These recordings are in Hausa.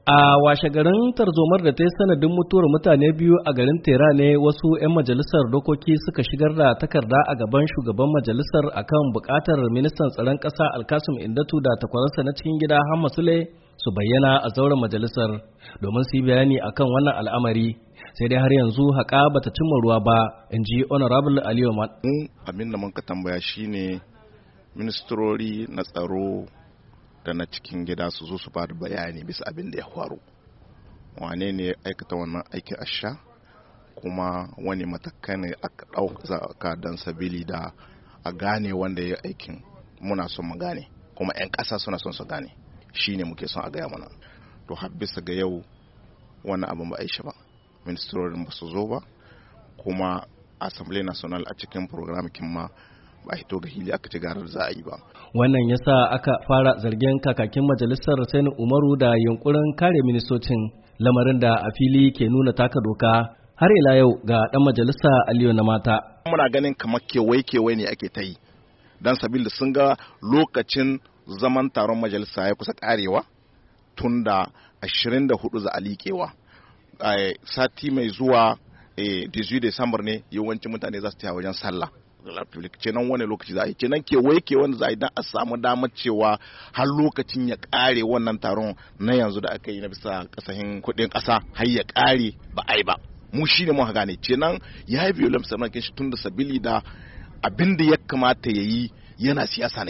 A washe garin tarzomar da ta yi sanadin mutuwar mutane biyu a garin Tera ne wasu 'yan majalisar dokoki suka shigar da takarda a gaban shugaban majalisar akan bukatar ministan tsaron ƙasa Alkasim Indatu da takwararsa na cikin gida Hamma Sule su bayyana a zauren majalisar domin su yi bayani akan wannan al'amari. Sai dai har yanzu haƙa bata cimma ruwa ba, in ji Honorable Aliyu Mat. Abin da muka tambaya shine ministrori na tsaro da na cikin gida su zo su bada bayani bisa abin da ya faru, wane ne aikata wannan aikin asha, kuma wani matakai ne aka ɗauka don sabili da a gane wanda ya aikin. Muna son mu gane, kuma 'yan ƙasa suna son su gane, shi ne muke son a gaya mana. To har bisa ga yau wannan abin ba a yi shi ba, ministrorin ba su zo ba, kuma Assembly National a cikin programikin ma ba hito ga hili aka ci garar za a yi ba. Wannan yasa aka fara zargin kakakin majalisar Sani Umaru da yunkurin kare ministocin, lamarin da a fili ke nuna taka doka. Har ila yau ga dan majalisa Aliyu na mata. Muna ganin kamar kewaye ne ake ta yi, dan sabili sun ga lokacin zaman taron majalisa ya kusa karewa, tun da 24 za a liƙewa. Sati mai zuwa 18 Desambar ne yawancin mutane za su taya wajen sallah. Kenan wani lokaci za a yi, kenan kewaye wanda za a yi don a samu damar cewa har lokacin ya kare wannan taron na yanzu da aka yi na bisa kasahin kudin kasa har ya kare ba a yi ba. Mu shi ne muka gane kenan ya yi violence sannan shi tun da sabili da abin da ya kamata ya yi yana siyasa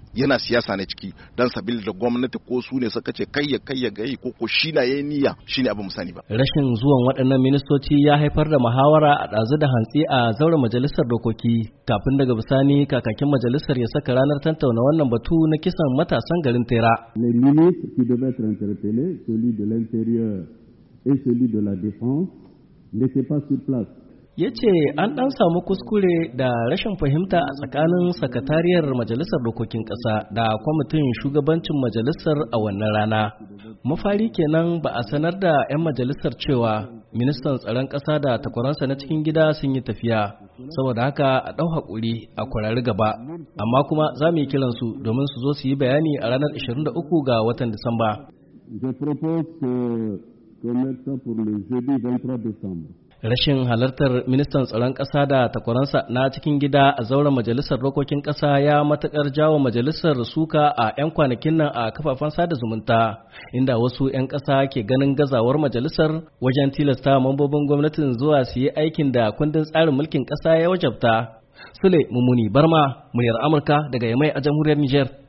ne ciki dan sabili da gwamnati ko su ne suka ce kai ya gayi ko shi na yayi niyya shine abin mu sani ba. Rashin zuwan waɗannan ministoci ya haifar da muhawara a ɗazu da hantsi a zauren majalisar dokoki kafin daga bisani kakakin majalisar ya saka ranar tantauna wannan batu na kisan matasan garin Tera. Les ministres qui devaient être interpellés, celui de l'intérieur et celui de la défense, n'étaient pas sur place. Ya ce an ɗan samu kuskure da rashin fahimta a tsakanin sakatariyar majalisar dokokin ƙasa da kwamitin shugabancin majalisar a wannan rana. Mafari kenan ba a sanar da 'yan majalisar cewa ministan tsaron ƙasa da takwaransa na cikin gida sun yi tafiya, saboda haka a ɗau haƙuri a kwarari gaba, amma kuma za mu yi kiransu domin su zo su yi bayani a ranar 23 ga watan Disamba. Je propose qu'on mette ça pour le jeudi 23 décembre. Rashin halartar ministan tsaron ƙasa da takwaransa na cikin gida a zauren majalisar dokokin ƙasa ya matuƙar jawo majalisar suka a 'yan kwanakin nan a kafafen sada zumunta, inda wasu 'yan ƙasa ke ganin gazawar majalisar wajen tilasta mambobin gwamnatin zuwa su yi aikin da kundin tsarin mulkin ƙasa ya wajabta. Sule Mumuni Barma, muryar Amurka daga Yamai a jamhuriyar Nijar.